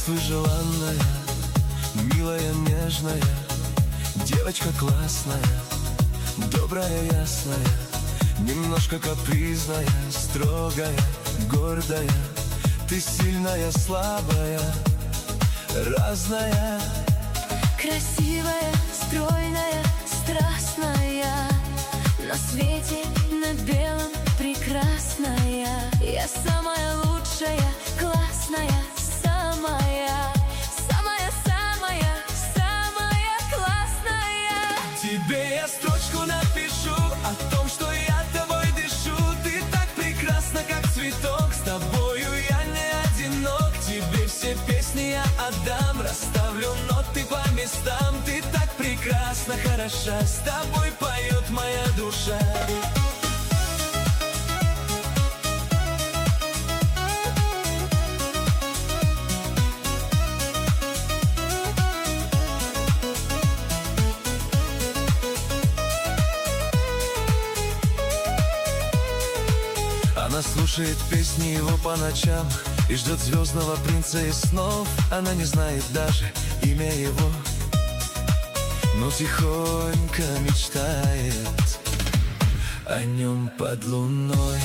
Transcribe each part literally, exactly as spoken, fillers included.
Здравствуй, желанная, милая, нежная, девочка классная, добрая, ясная, немножко капризная, строгая, гордая. Ты сильная, слабая, разная. Красивая, стройная, страстная, на свете, на белом, прекрасная. Я самая лучшая, классная, самая, самая, самая, самая классная. Тебе я строчку напишу о том, что я тобой дышу. Ты так прекрасна, как цветок, с тобою я не одинок. Тебе все песни я отдам, расставлю ноты по местам. Ты так прекрасна, хороша, с тобой поет моя душа. Она слушает песни его по ночам и ждет звездного принца из снов. Она не знает даже имя его, но тихонько мечтает о нем под луной.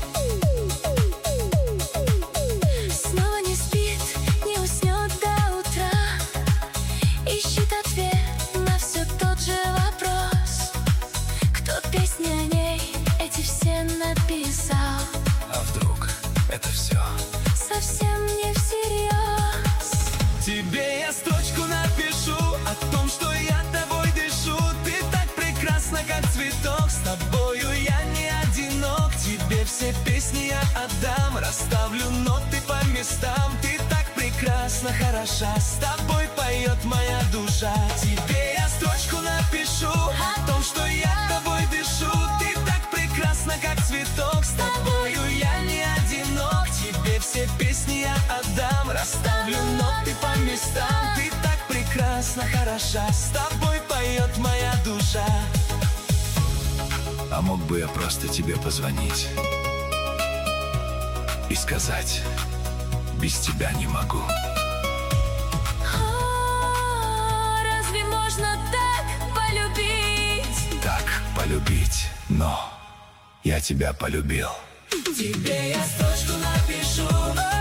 Снова не спит, не уснет до утра, ищет ответ на все тот же вопрос: кто песни о ней эти все написал? А вдруг это все совсем не всерьез? Тебе я строчку напишу о том, что я тобой дышу. Ты так прекрасна, как цветок, с тобою я не одинок. Тебе все песни я отдам, расставлю ноты по местам. Ты так прекрасна, хороша, с тобой поет моя душа. Тебе я строчку напишу о том, что я тобой дышу. Ты так прекрасна, как цветок, с тобою я не одинок. Тебе все песни я отдам, расставлю ноты по местам. Ты так прекрасна, хороша, с тобой поет моя душа. А мог бы я просто тебе позвонить и сказать: без тебя не могу. О, разве можно так полюбить? Так полюбить, но я тебя полюбил. Тебе я строчку напишу